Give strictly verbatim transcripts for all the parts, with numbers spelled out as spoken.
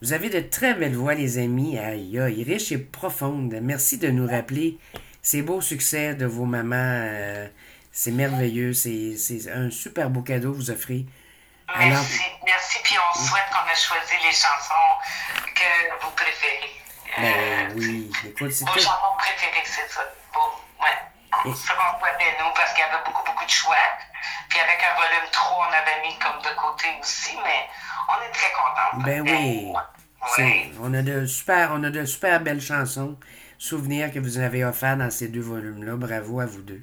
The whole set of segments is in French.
Vous avez de très belles voix, les amis. Aïe, aïe, riche et profonde. Merci de nous rappeler ces beaux succès de vos mamans. Euh, c'est merveilleux. C'est, c'est un super beau cadeau que vous offrez. Alors, Merci, merci. Puis on souhaite qu'on a choisi les chansons que vous préférez. ben Euh, oui, écoute, c'est vos tout. chansons préférées, c'est ça. Bon, ouais. Et- Ce qu'on souhaitait, nous, parce qu'il y avait beaucoup, beaucoup de choix. Puis avec un volume trois, on avait mis comme de côté aussi, mais on est très contents. Ben oui. C'est, Oui. on a de super, on a de super belles chansons, souvenirs que vous avez offerts dans ces deux volumes-là. Bravo à vous deux.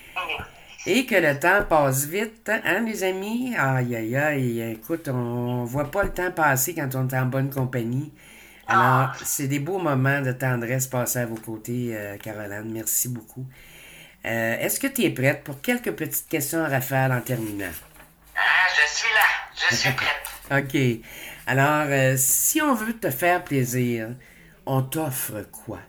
Et que le temps passe vite, hein, les amis? Aïe, aïe, aïe. Écoute, on voit pas le temps passer quand on est en bonne compagnie. Alors, Ah, c'est des beaux moments de tendresse passés à vos côtés, euh, Caroline. Merci beaucoup. Euh, est-ce que tu es prête pour quelques petites questions à rafale en terminant? ah, je suis là. Je suis prête. OK. Alors, euh, si on veut te faire plaisir, on t'offre quoi?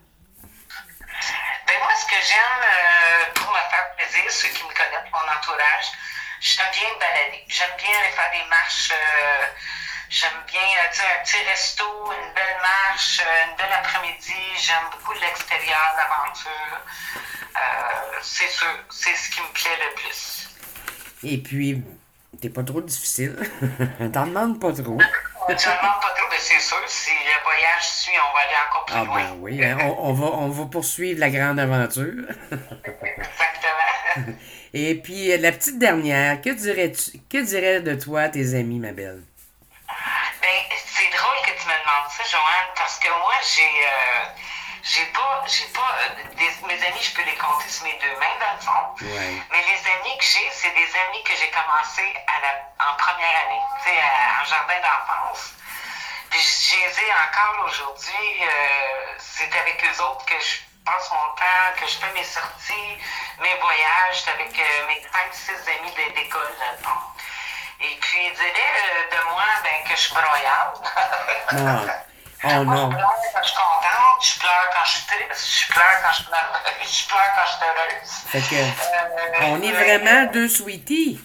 Ben moi, ce que j'aime euh, pour me faire plaisir, ceux qui me connaissent, mon entourage, j'aime bien me balader. J'aime bien aller faire des marches. euh, j'aime bien euh, tu sais, un petit resto, une belle marche, euh, une belle après-midi. J'aime beaucoup l'extérieur, l'aventure. Euh, c'est sûr, c'est ce qui me plaît le plus. Et puis, t'es pas trop difficile. T'en demandes pas trop. Je ne demande pas trop, mais c'est sûr, si le voyage suit, on va aller encore plus Ah loin. ben oui, hein, on, on va, on va poursuivre la grande aventure. Exactement. Et puis, euh, la petite dernière, que dirais-tu, que diraient de toi tes amis, ma belle? Ben, c'est drôle que tu me demandes ça, Joanne, parce que moi, j'ai euh, j'ai pas, j'ai pas euh, des- mes amis, je peux les compter sur mes deux mains, dans le fond. Ouais. Mais les amis que j'ai, c'est des amis que j'ai commencé à la, en première année, tu sais, à- en jardin d'enfance. Puis je les ai encore aujourd'hui. Euh, c'est avec eux autres que je passe mon temps, que je fais mes sorties, mes voyages. C'est avec euh, mes cinq, six amis de- d'école, dans le fond. Et puis, ils diraient euh, de moi ben, que je suis broyarde. Ah. Oh Moi, je non. pleure quand je suis contente, je pleure quand je suis triste, je pleure quand je suis nerveuse, je pleure quand je suis heureuse. Fait que, Euh, on est euh, vraiment deux sweeties.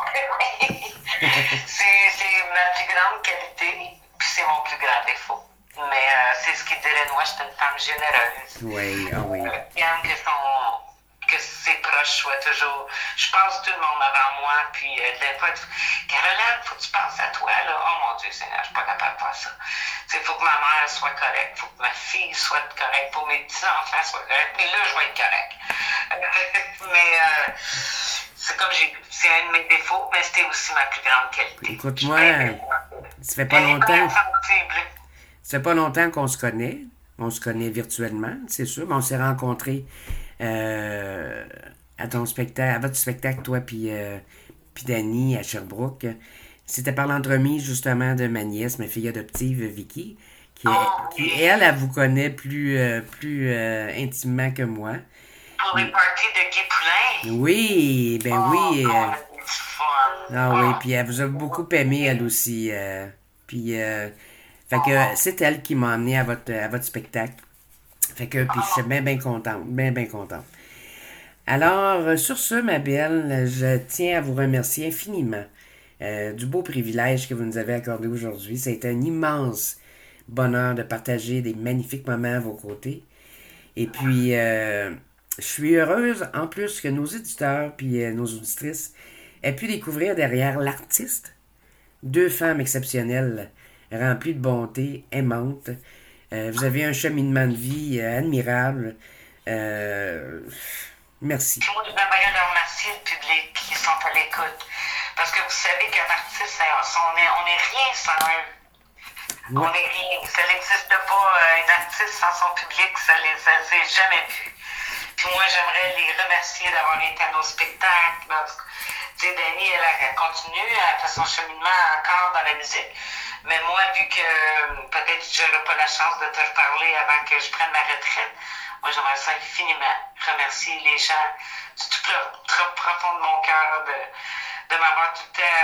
c'est c'est ma plus grande qualité, puis c'est mon plus grand défaut. Mais euh, c'est ce qu'ils diraient de moi, je suis une femme généreuse. Oui, ah oui. Euh, qui aime que, son, que ses proches soient toujours. Je pense tout le monde avant moi, puis euh, des fois, tu- Caroline, faut que tu penses à toi, là. Oh mon Dieu Seigneur, je suis pas capable de faire ça. Il faut que ma mère soit correcte, faut que ma fille soit correcte, faut que mes petits-enfants soient corrects, et là, je vais être correct. mais euh, c'est comme j'ai c'est un de mes défauts, mais c'était aussi ma plus grande qualité. Écoute, Je suis moi, bien sensible. ça fait pas Elle est bien longtemps, sensible. ça fait pas longtemps qu'on se connaît. On se connaît virtuellement, c'est sûr, mais on s'est rencontrés euh, à ton spectacle, à votre spectacle, toi puis euh, puis Dany à Sherbrooke. C'était par l'entremise justement de ma nièce, ma fille adoptive Vicky, qui, est, Oh qui oui, elle, elle vous connaît plus, euh, plus euh, intimement que moi. pour les parties de Guy Poulain. Oui, ben Oh, oui. qu'on euh, a eu du fun. ah oui, puis elle vous a beaucoup aimé, elle Oh. aussi. euh, puis, euh, fait que c'est elle qui m'a emmené à votre, à votre spectacle. Fait que, puis je suis bien, bien contente, bien, bien contente. Alors, euh, sur ce, ma belle, je tiens à vous remercier infiniment euh, du beau privilège que vous nous avez accordé aujourd'hui. Ça a été un immense bonheur de partager des magnifiques moments à vos côtés. Et puis, euh, je suis heureuse, en plus, que nos éditeurs puis euh, nos auditrices aient pu découvrir derrière l'artiste deux femmes exceptionnelles, remplies de bonté, aimantes. Euh, vous avez un cheminement de vie euh, admirable. Euh, merci. Puis moi, j'aimerais de remercier le public qui sont à l'écoute. Parce que vous savez qu'un artiste, on est, on est rien sans eux. Ouais. On est rien. Ça n'existe pas. euh, Un artiste sans son public, ça ne s'est jamais vu. Puis moi, j'aimerais les remercier d'avoir été à nos spectacles. Tu sais, Dany, elle, elle continue, elle fait son cheminement encore dans la musique. Mais moi, vu que euh, peut-être que je n'aurai pas la chance de te reparler avant que je prenne ma retraite, moi, j'aimerais ça infiniment remercier les gens du tout trop profond de mon cœur de, de m'avoir tout le temps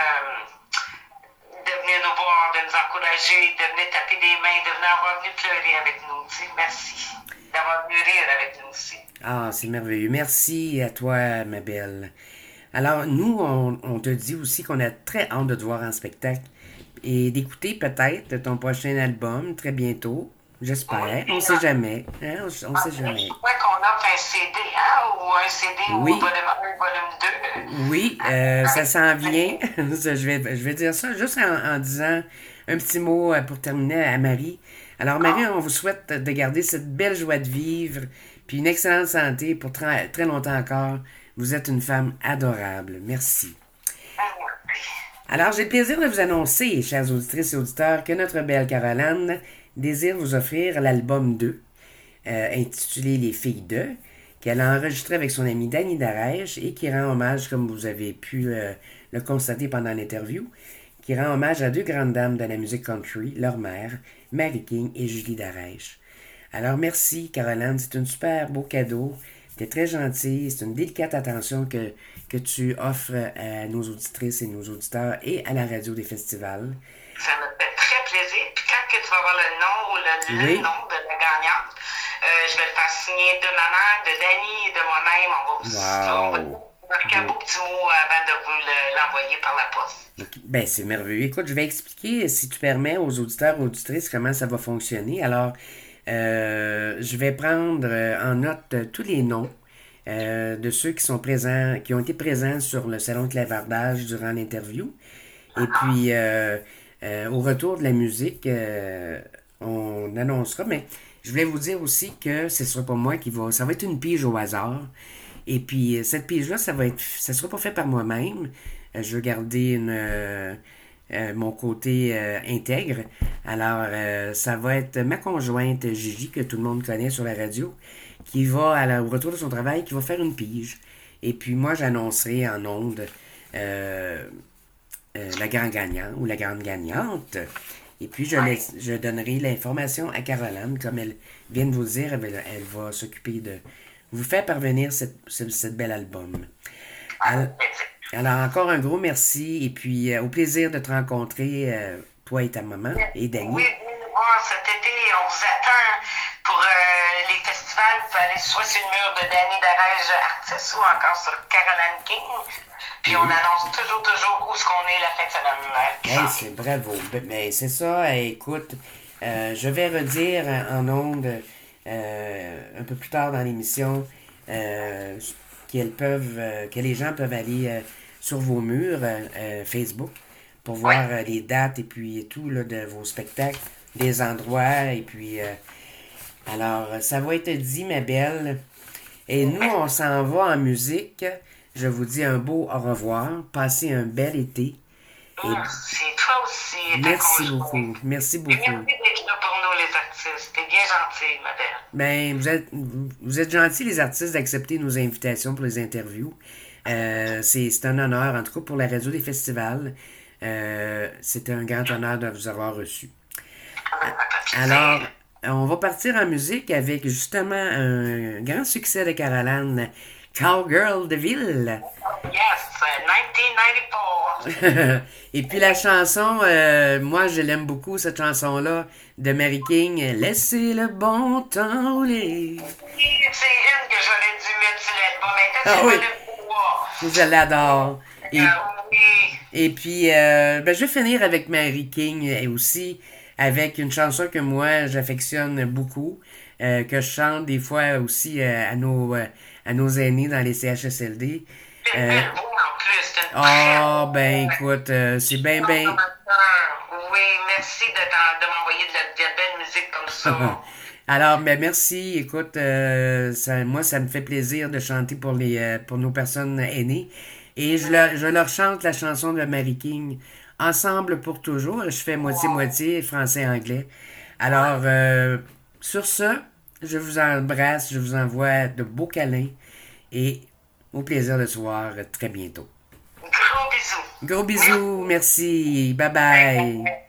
euh, de venir nous voir, de nous encourager, de venir taper des mains, de venir avoir venu pleurer avec nous. Tu sais, merci. D'avoir venu rire avec nous aussi. Ah, c'est merveilleux. Merci à toi, ma belle. Alors, nous, on, on te dit aussi qu'on a très hâte de te voir en spectacle. et d'écouter peut-être ton prochain album très bientôt. J'espère. Oui. On sait jamais. Hein? On, on sait jamais. Je crois qu'on offre un C D, hein? Ou un C D Oui. ou volume un, volume deux. Oui, euh, ça s'en vient. je, vais, je vais dire ça juste en, en disant un petit mot euh, pour terminer à Marie. Alors, Marie, on vous souhaite de garder cette belle joie de vivre, puis une excellente santé pour très, très longtemps encore. Vous êtes une femme adorable. Merci. Alors, j'ai le plaisir de vous annoncer, chères auditrices et auditeurs, que notre belle Caroline désire vous offrir l'album deux, euh, intitulé Les filles de, qu'elle a enregistré avec son amie Dani Darèche et qui rend hommage, comme vous avez pu euh, le constater pendant l'interview, qui rend hommage à deux grandes dames de la musique country, leur mère, Mary King et Julie Darèche. Alors merci Caroline, c'est un super beau cadeau, t'es très gentille, c'est une délicate attention que, que tu offres à nos auditrices et nos auditeurs et à la radio des festivals. Ça me fait très plaisir, puis quand que tu vas avoir le nom ou le, Oui. le nom de la gagnante, euh, je vais le faire signer de ma mère, de Dani et de moi-même. On va Wow. on va marquer un beau petit mot avant de vous le- l'envoyer par la poste. Ben, c'est merveilleux. Écoute, je vais expliquer, si tu permets, aux auditeurs et auditrices comment ça va fonctionner. Alors, euh, je vais prendre euh, en note euh, tous les noms euh, de ceux qui sont présents, qui ont été présents sur le salon de clavardage durant l'interview. Et puis, euh, euh, au retour de la musique, euh, on annoncera. Mais je voulais vous dire aussi que ce ne sera pas moi qui va. Ça va être une pige au hasard. Et puis, euh, cette pige-là, ça va être, ça sera pas fait par moi-même. Euh, je veux garder une, euh, euh, mon côté euh, intègre. Alors, euh, ça va être ma conjointe Gigi, que tout le monde connaît sur la radio, qui va, à la- au retour de son travail, qui va faire une pige. Et puis, moi, j'annoncerai en ondes euh, euh, la grande gagnante ou la grande gagnante. Et puis, je, laisse, je donnerai l'information à Caroline, comme elle vient de vous le dire, elle, va- elle va s'occuper de vous faire parvenir cette, ce, cette bel album. Alors, alors, encore un gros merci et puis euh, au plaisir de te rencontrer, euh, toi et ta maman et Dani. Oui, venez nous voir cet été, on vous attend pour euh, les festivals. Vous pouvez aller soit sur le mur de Dani Darèche Artiste ou encore sur Caroline King. Puis on annonce toujours, toujours où est-ce qu'on est la fin de semaine. euh, qui Hey, s'en c'est bravo. Ben, Mais c'est ça, eh, écoute, euh, je vais redire en ondes euh, un peu plus tard dans l'émission euh, qu'elles peuvent, euh, que les gens peuvent aller euh, sur vos murs euh, euh, Facebook pour voir euh, les dates et puis tout là, de vos spectacles, les endroits et puis euh, alors ça va être dit ma belle. Et nous on s'en va en musique. Je vous dis un beau au revoir. Passez un bel été. Et Merci, toi aussi. et ta merci conjointe. beaucoup. Merci Et beaucoup. merci d'être là pour nous, les artistes. T'es bien gentille, ma belle. Ben, vous êtes, vous êtes gentils, les artistes, d'accepter nos invitations pour les interviews. Euh, c'est, c'est un honneur, en tout cas pour la radio des festivals. Euh, c'est un grand honneur de vous avoir reçu. Alors, on va partir en musique avec justement un grand succès de Caroline, Cowgirl de Ville. Yes, uh, dix-neuf quatre-vingt-quatorze. Et puis la chanson, euh, moi je l'aime beaucoup, cette chanson-là de Mary King, Laissez le bon temps rouler. C'est une que j'aurais dû mettre sur l'album. Mais Ah quand oui. c'est pas le pouvoir. Je l'adore. Et, Ah oui. et puis, euh, ben, je vais finir avec Mary King et aussi avec une chanson que moi j'affectionne beaucoup, euh, que je chante des fois aussi euh, à, nos, euh, à nos aînés dans les C H S L D. C'est une Euh, belle voix en plus. C'est une Ah, très ben bonne voix. écoute, euh, c'est bien, bien. Oui, merci de, t'en- de m'envoyer de la, de la belle musique comme ça. Alors, ben merci. Écoute, euh, ça, moi, ça me fait plaisir de chanter pour les euh, pour nos personnes aînées. Et je, leur- je leur chante la chanson de Mary King, Ensemble pour toujours. Je fais moitié-moitié français-anglais. Alors, euh, sur ce, je vous embrasse, je vous envoie de beaux câlins et au plaisir de se voir très bientôt. Gros bisous. Gros bisous, merci, bye bye.